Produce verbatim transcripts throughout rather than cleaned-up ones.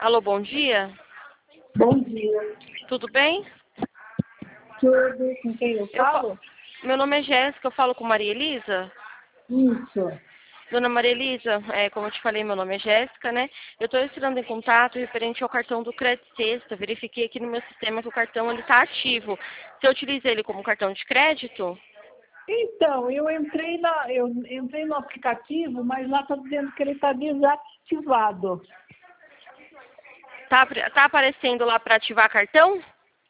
Alô, bom dia. Bom dia. Tudo bem? Tudo com quem eu Eu fa- falo? Meu nome é Jéssica, eu falo com Maria Elisa. Isso. Dona Maria Elisa, é, como eu te falei, meu nome é Jéssica, né? Eu estou entrando em contato referente ao cartão do Crédito Sexta. Verifiquei aqui no meu sistema que o cartão está ativo. Você utiliza ele como cartão de crédito? Então, eu entrei, na, eu entrei no aplicativo, mas lá está dizendo que ele está desativado. Tá, tá aparecendo lá para ativar cartão?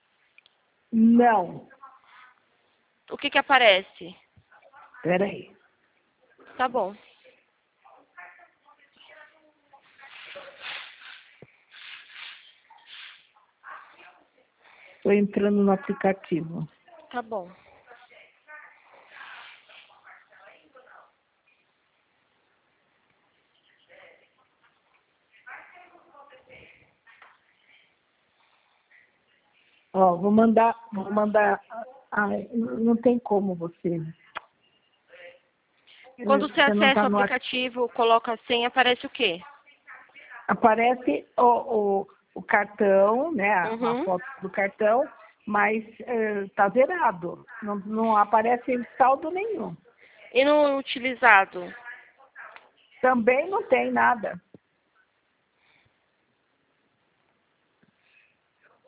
Não. O que que aparece? Espera aí. Tá bom, Estou entrando no aplicativo. tá bom. Ó, vou mandar, vou mandar. Ai, não tem como você. Quando você Você não acessa está o no. aplicativo, coloca a senha, aparece o quê? Aparece o, o, o cartão, né? A a Uhum. foto do cartão, mas está zerado. Não, não aparece saldo nenhum. E no utilizado? Também não tem nada.